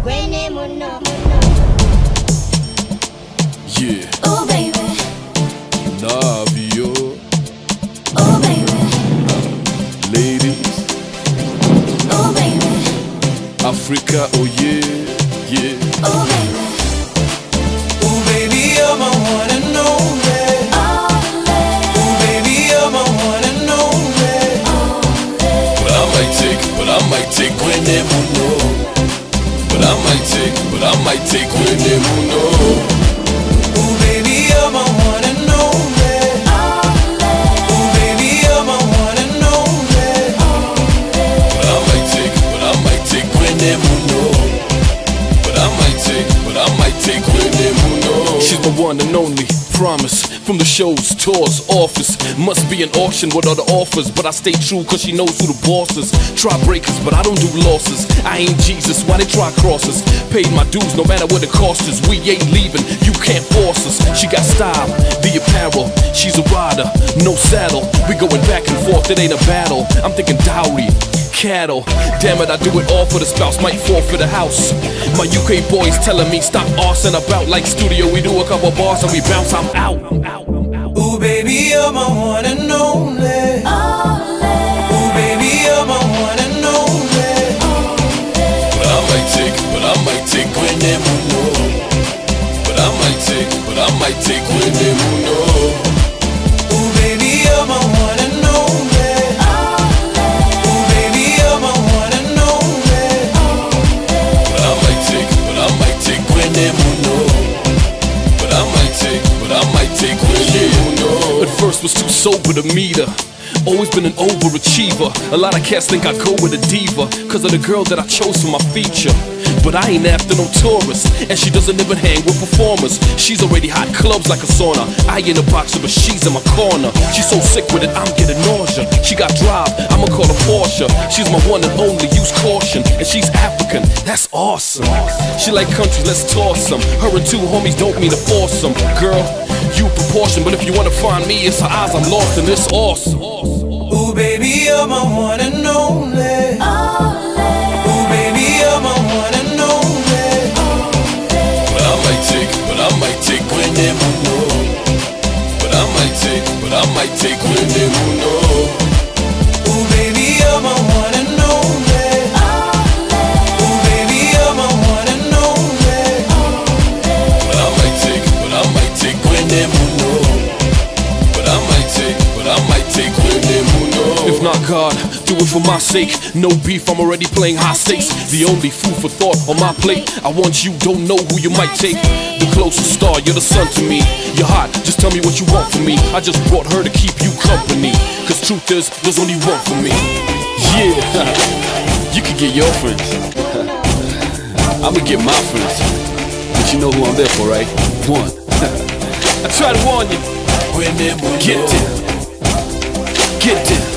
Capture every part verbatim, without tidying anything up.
Yeah. Oh baby. Navio. Oh baby. Ladies. Oh baby. Africa, oh yeah, yeah. Oh baby. Ooh baby, you're my one and only. Ooh baby, you're my one and only. But I might take, but I might take when they know. But I might take, but I might take when they know. Ooh baby, you're my one and only. Ooh baby, you're my one and only. But I might take, but I might take when they know. But I might take, but I might take when they know. She's my one and only. Promise, from the shows, tours, office. Must be an auction with other offers, but I stay true cause she knows who the boss is. Try breakers, but I don't do losses. I ain't Jesus, why they try crosses? Paid my dues no matter what it costs us. We ain't leaving, you can't force us. She got style, the apparel. She's a rider, no saddle. We going back and forth, it ain't a battle. I'm thinking dowry, cattle. Damn it, I do it all for the spouse, might fall for the house. My U K boys telling me stop arsing about like studio. We do a couple bars and we bounce, I'm out. Ooh baby, you're my one and only. Ooh baby, you're my one and only. But I might take, but I might take when they know. But I might take, but I might take when they know. Ooh baby, you're my one and only. Ooh baby, you're my one and only. But I might take, but I might take when they know. But I might take, but I might take when they know. At first was too sober to meet her. Always been an overachiever. A lot of cats think I go with a diva cause of the girl that I chose for my feature. But I ain't after no tourist, and she doesn't even hang with performers. She's already hot clubs like a sauna. I in a boxer, but she's in my corner. She's so sick with it, I'm getting nausea. She got drive, I'ma call her Porsche. She's my one and only, use caution. And she's African, that's awesome. She like country, let's toss some. Her and two homies don't mean to force them. Girl, you proportion, but if you wanna find me, it's her eyes I'm lost in, it's awesome. Ooh baby, you're my one and only. Ooh baby, you're my one and only. But I might take, but I might take when they know. But I might take, but I might take when they know. Ooh baby, you're my one and only. Ooh baby, you're my one and only. But I might take, but I might take when they know. But I might take, but I might take when they know. If not God, do it for my sake. No beef, I'm already playing high stakes. The only food for thought on my plate. I want you, don't know who you might take. The closest star, you're the sun to me. You're hot, just tell me what you want from me. I just brought her to keep you company. Cause truth is, there's only one for me. Yeah, you can get your friends. I'ma get my friends. But you know who I'm there for, right? One. I try to warn you. Get down. Get down.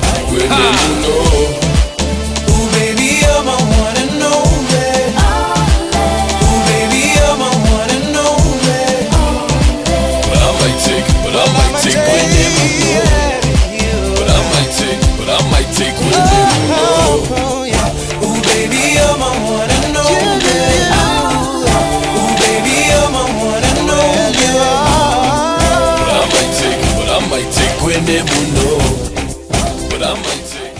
Ooh baby, you're my one and only. Ooh baby, you're my one and only. But I might take, but I might take when they know. But I might take, but I might take when they know. Ooh baby, you're my one and only. Ooh baby, you're my one and only. But I might take, but I might take when they know. But I might take.